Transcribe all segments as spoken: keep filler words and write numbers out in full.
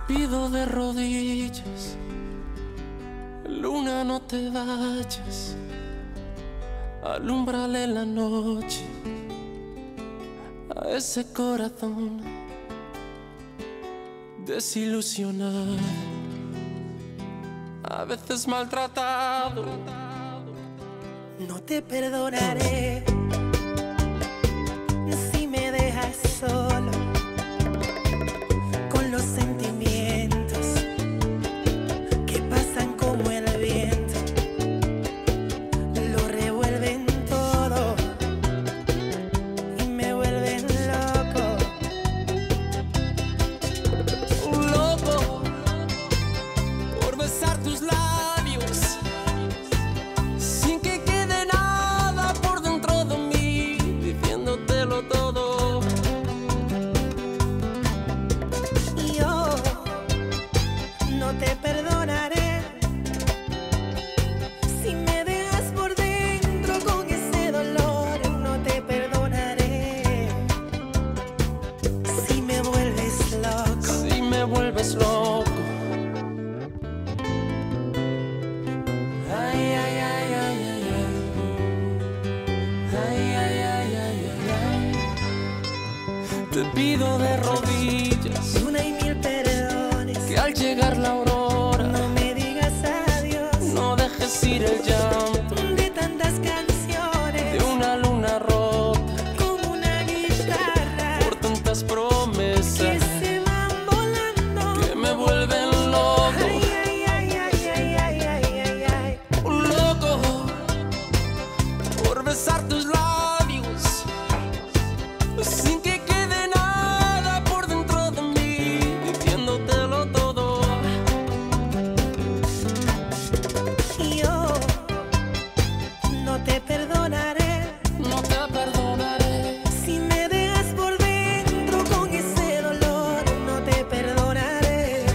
pido de rodillas, luna, no te vayas, alúmbrale la noche a ese corazón desilusionado, a veces maltratado. No te perdonaré si me dejas solo con los sentimientos que pasan como el viento, lo revuelven todo y me vuelven loco. Un loco por besar tus labios sin que quede nada por dentro de mí, diciéndotelo todo. Y yo no te perdonaré si me dejas por dentro con ese dolor. No te perdonaré si me vuelves loco. Si me vuelves loco. Ay, ay, ay, ay, ay, ay. Ay, ay, ay, ay, ay, ay. Te pido de rodillas Una y mil perdones, que al llegar la aurora no me digas adiós. no dejes ir el llanto De tantas de canciones, una luna rota como una guitarra por tantas que promesas se van volando. que me vuelven loco. Ay, ay, ay, ay, ay, ay, ay, ay, ay. Un loco por besar tus labios sin que quede nada por dentro de mí, diciéndotelo todo. Y yo no te perdonaré No te perdonaré si me dejas por dentro con ese dolor. No te perdonaré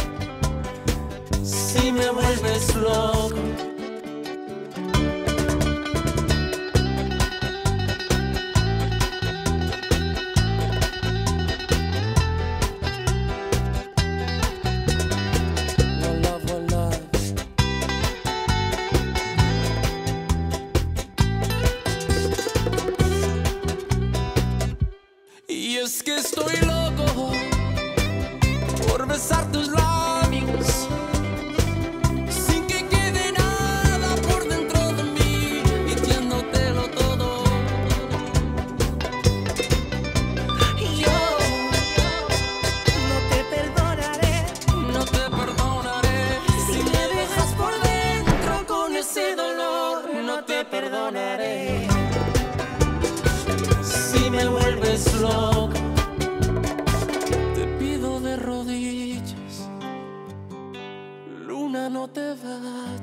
si me vuelves loco. One love, one love. Y es que estoy loco por besar tus labios sin que quede nada por dentro de mí, diciéndotelo todo. y yo no te perdonaré No te perdonaré si me dejas por dentro con ese dolor. no te perdonaré si me vuelves loco. Te pido de rodillas, luna, no te vayas,